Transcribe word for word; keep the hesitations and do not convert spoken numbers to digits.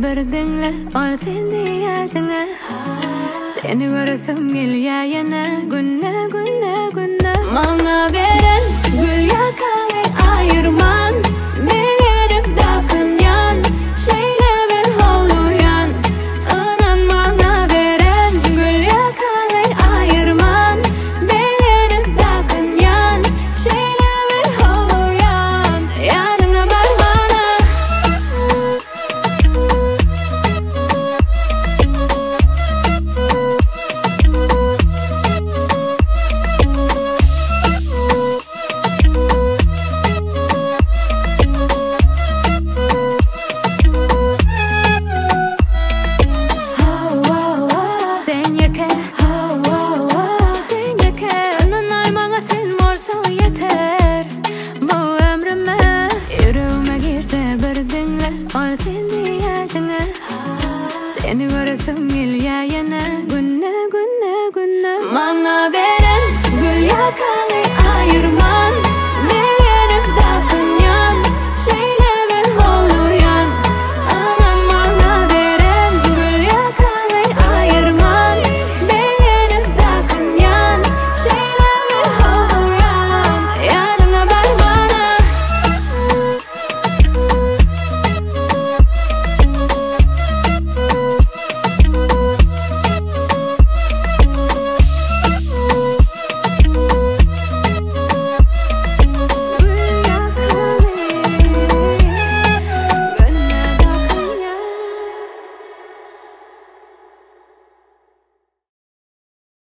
bir dinle, ol sen diyadına. Seni görsem geliyor yana, günne günne günne. Bana veren gül yakalı ayırman, bilirim dakın yan, şeyle ben oluyan. Inan bana veren gül yakalı ayırman, bilirim dakın yan, şeyle ben oluyan. Yanına var bana. Seni görsem geliyor yana, günne günne günne. Bana veren gül yakalı